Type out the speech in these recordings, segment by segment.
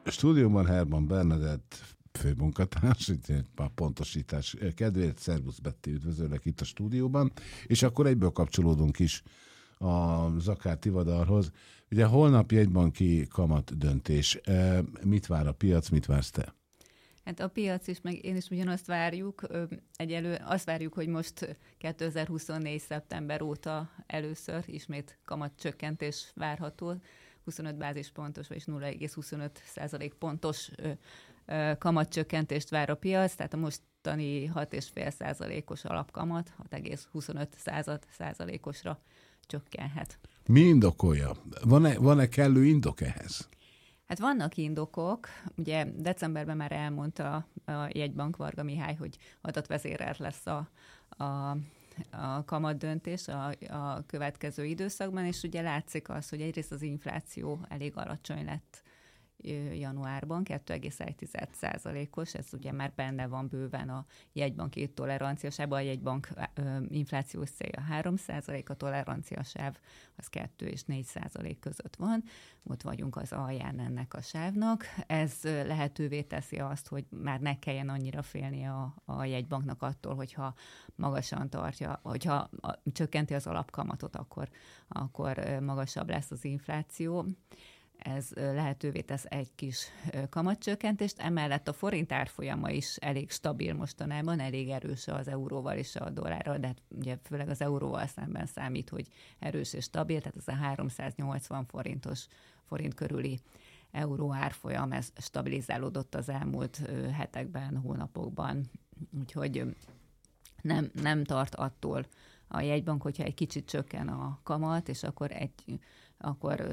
Stúdióban Herman Bernadett főmunkatárs, a pontosítás kedvéért, szervusz Betty, üdvözöllek itt a stúdióban, és akkor egyből kapcsolódunk is a Zakár Tivadarhoz. Ugye holnap jegybanki kamat döntés. Mit vár a piac, mit vársz te? Hát a piac is, meg én is ugyanazt várjuk. Azt várjuk, hogy most 2024. szeptember óta először ismét kamatcsökkentés várható. 25 bázispontos, vagyis 0,25% pontos kamatcsökkentést vár a piac, tehát a mostani 6,5%-os alapkamat 6,25%-osra csökkenhet. Mi indokolja? Van-e kellő indok ehhez? Hát vannak indokok. Ugye decemberben már elmondta a jegybank Varga Mihály, hogy adatvezérelt lesz a kamatdöntés a következő időszakban, és ugye látszik az, hogy egyrészt az infláció elég alacsony lett januárban, 2,1%-os, ez ugye már benne van bőven a jegybanki toleranciasában, a jegybank inflációs célja 3%, a toleranciasáv az 2 és 4% között van, ott vagyunk az alján ennek a sávnak. Ez lehetővé teszi azt, hogy már ne kelljen annyira félni a jegybanknak attól, hogyha magasan tartja, hogyha csökkenti az alapkamatot, akkor magasabb lesz az infláció. Ez lehetővé tesz egy kis kamatcsökkentést, emellett a forint árfolyama is elég stabil mostanában, elég erős az euróval és a dollárral, de hát ugye főleg az euróval szemben számít, hogy erős és stabil, tehát ez a 380 forint körüli euró árfolyam, ez stabilizálódott az elmúlt hetekben, hónapokban, úgyhogy nem tart attól a jegybank, hogyha egy kicsit csökken a kamat, és akkor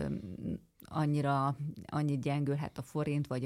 annyit gyengülhet a forint, vagy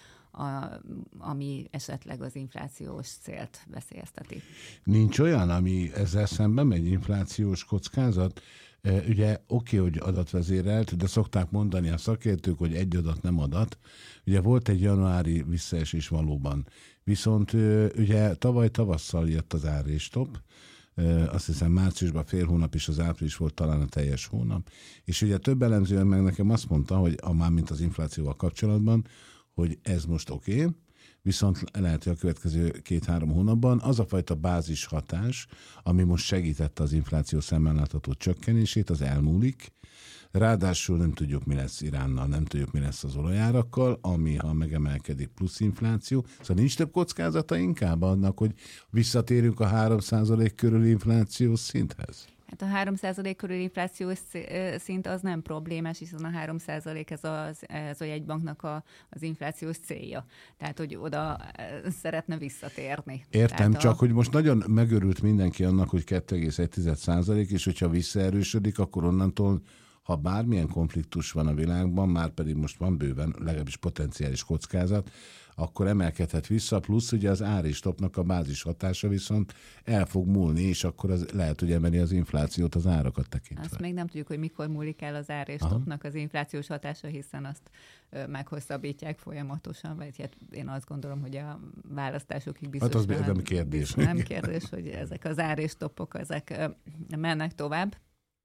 ami esetleg az inflációs célt veszélyezteti. Nincs olyan, ami ezzel szemben megy, inflációs kockázat? Ugye oké, hogy adatvezérelt, de szokták mondani a szakértők, hogy egy adat nem adat. Ugye volt egy januári visszaesés valóban. Viszont ugye tavaly tavasszal jött az árréstop, azt hiszem márciusban fél hónap, és az április volt talán a teljes hónap. És ugye több elemző meg nekem azt mondta, hogy mármint az inflációval kapcsolatban, hogy ez most oké, viszont lehet, hogy a következő 2-3 hónapban az a fajta bázis hatás, ami most segítette az infláció szemmel látható csökkenését, az elmúlik. Ráadásul nem tudjuk, mi lesz Iránnal, nem tudjuk, mi lesz az olajárakkal, ami, ha megemelkedik, plusz infláció. Szóval nincs több kockázata inkább annak, hogy visszatérünk a 3% körüli inflációs szinthez? Hát a 3% körül inflációs szint az nem problémás, hiszen a 3% ez a jegybanknak az inflációs célja. Tehát, hogy oda szeretne visszatérni. Értem, csak hogy most nagyon megörült mindenki annak, hogy 2,1%, és hogyha visszaerősödik, akkor onnantól, ha bármilyen konfliktus van a világban, már pedig most van bőven, legalábbis potenciális kockázat, akkor emelkedhet vissza, plusz ugye az áristopnak a bázis hatása viszont el fog múlni, és akkor az lehet, hogy emeli az inflációt az árakat tekintve. Azt még nem tudjuk, hogy mikor múlik el az áristopnak az inflációs hatása, hiszen azt meghosszabbítják folyamatosan, vagy hát én azt gondolom, hogy a választásokig biztos. Hát az nem kérdés. Nem kérdés, hogy ezek az áristopok, ezek mennek tovább.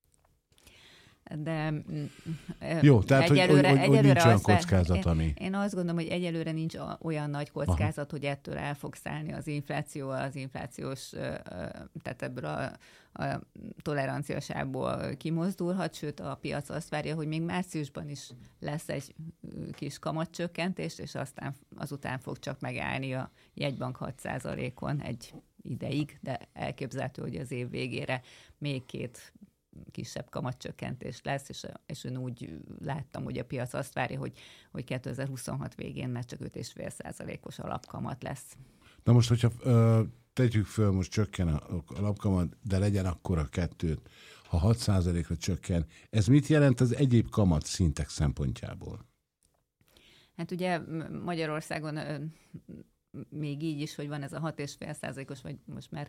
De jó, tehát hogy nincs olyan kockázat, ami... Én azt gondolom, hogy egyelőre nincs olyan nagy kockázat, hogy ettől el fog szállni az infláció, az inflációs, tehát ebből a toleranciasából kimozdulhat, sőt a piac azt várja, hogy még márciusban is lesz egy kis kamatcsökkentés, és azután fog csak megállni a jegybank 6%-on egy ideig, de elképzelhető, hogy az év végére még 2 kisebb kamatcsökkentés lesz, és én úgy láttam, hogy a piac azt várja, hogy 2026 végén már csak 5,5%-os alapkamat lesz. Na most, hogyha tegyük föl, most csökken a alapkamat, de legyen akkor a 2, ha 6%-ra csökken, ez mit jelent az egyéb kamat szintek szempontjából? Hát ugye Magyarországon még így is, hogy van ez a 6,5%-os, vagy most már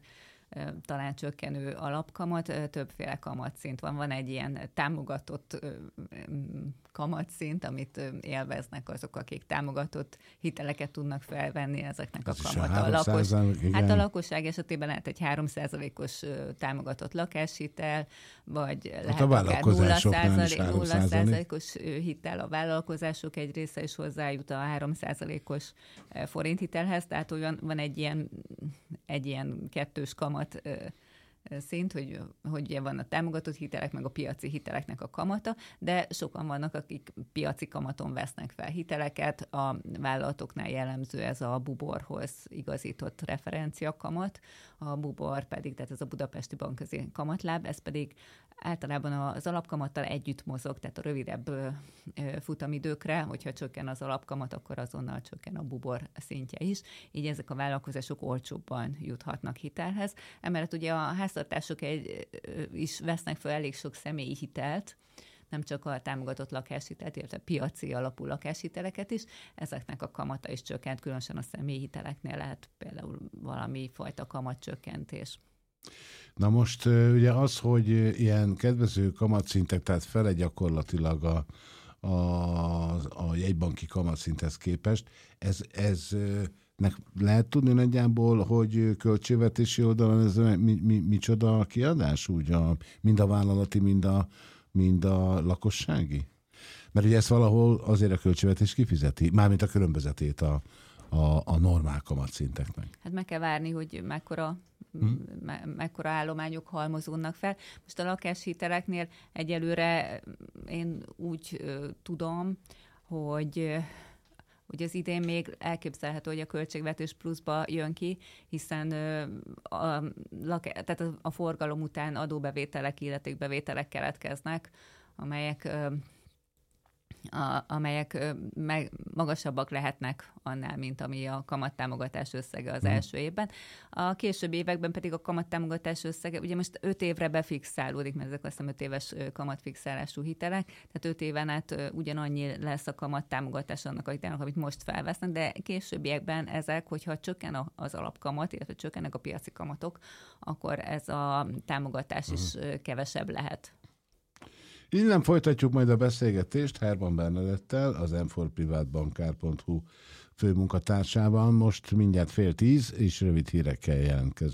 talán csökkenő alapkamat, többféle kamatszint van. Van egy ilyen támogatott kamatszint, amit élveznek azok, akik támogatott hiteleket tudnak felvenni, ezeknek a kamata. A lakosság esetében lehet egy 3%-os támogatott lakáshitel, vagy lehet akár 0%-os hitel. A vállalkozások egy része is hozzájut a 3%-os forinthitelhez, tehát van egy ilyen kettős kamat szint, hogy van a támogatott hitelek, meg a piaci hiteleknek a kamata, de sokan vannak, akik piaci kamaton vesznek fel hiteleket, a vállalatoknál jellemző ez a buborhoz igazított referenciakamat, a bubor pedig, tehát ez a budapesti bankközi kamatláb, ez pedig általában az alapkamattal együtt mozog, tehát a rövidebb futamidőkre, hogyha csökken az alapkamat, akkor azonnal csökken a bubor szintje is, így ezek a vállalkozások olcsóbban juthatnak hitelhez. Emellett ugye a háztartások is vesznek fel elég sok személyi hitelt, nem csak a támogatott lakáshitelt, illetve piaci alapú lakáshiteleket is, ezeknek a kamata is csökkent, különösen a személyi hiteleknél lehet például valami fajta kamatcsökkentés. Na most ugye az, hogy ilyen kedvező kamatszintek, tehát fele gyakorlatilag a jegybanki kamatszinthez képest, ez lehet tudni nagyjából, hogy költségvetési oldalon ez micsoda kiadás, úgy mind a vállalati, mind a lakossági? Mert ugye ezt valahol azért a költségvetés kifizeti, mármint a különbözetét a normál kamatszinteknek. Hát meg kell várni, hogy mekkora állományok halmozódnak fel. Most a lakáshiteleknél egyelőre én úgy tudom, hogy az idén még elképzelhető, hogy a költségvetés pluszba jön ki, hiszen tehát a forgalom után adóbevételek, illetékbevételek keletkeznek, amelyek magasabbak lehetnek annál, mint ami a kamattámogatás összege az első évben. A későbbi években pedig a kamattámogatás összege, ugye most 5 évre befixálódik, mert ezek azt hiszem 5 éves kamatfixálású hitelek, tehát 5 éven át ugyanannyi lesz a kamattámogatás annak a hitelnek, amit most felvesznek, de későbbiekben ezek, hogyha csökken az alapkamat, illetve csökkennek a piaci kamatok, akkor ez a támogatás is kevesebb lehet. Innen folytatjuk majd a beszélgetést Herman Bernadettel, az m4privatbankár.hu főmunkatársával. Most mindjárt 9:30, és rövid hírekkel jelentkezünk.